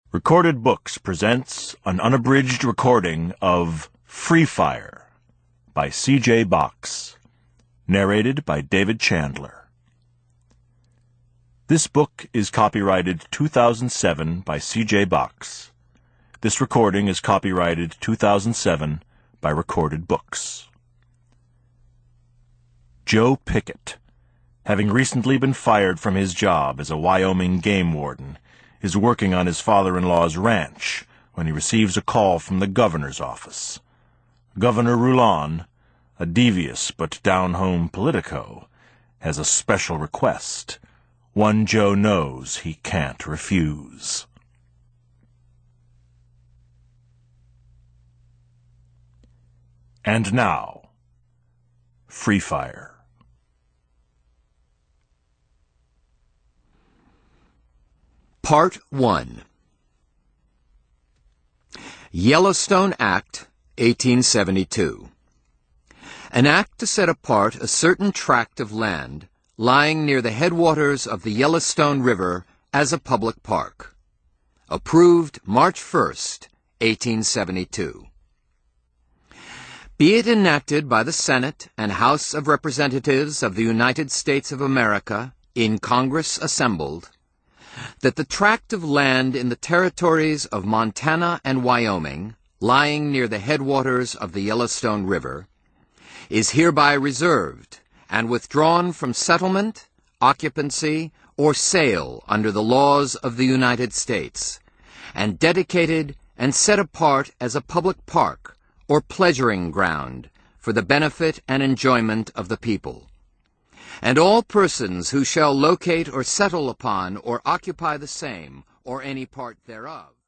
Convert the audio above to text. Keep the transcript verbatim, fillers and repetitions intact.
Recorded Books presents an unabridged recording of Free Fire by C J Box, narrated by David Chandler. This book is copyrighted two thousand seven by C J Box. This recording is copyrighted two thousand seven by Recorded Books. Joe Pickett, having recently been fired from his job as a Wyoming game warden, is working on his father-in-law's ranch when he receives a call from the governor's office. Governor Rulon, a devious but down-home politico, has a special request, one Joe knows he can't refuse. And now, Free Fire. Part one. Yellowstone Act, eighteen seventy-two. An act to set apart a certain tract of land lying near the headwaters of the Yellowstone River as a public park. Approved March first, eighteen seventy-two. Be it enacted by the Senate and House of Representatives of the United States of America, in Congress assembled, that the tract of land in the territories of Montana and Wyoming, lying near the headwaters of the Yellowstone River, is hereby reserved and withdrawn from settlement, occupancy, or sale under the laws of the United States, and dedicated and set apart as a public park or pleasuring ground for the benefit and enjoyment of the people. And all persons who shall locate or settle upon or occupy the same, or any part thereof,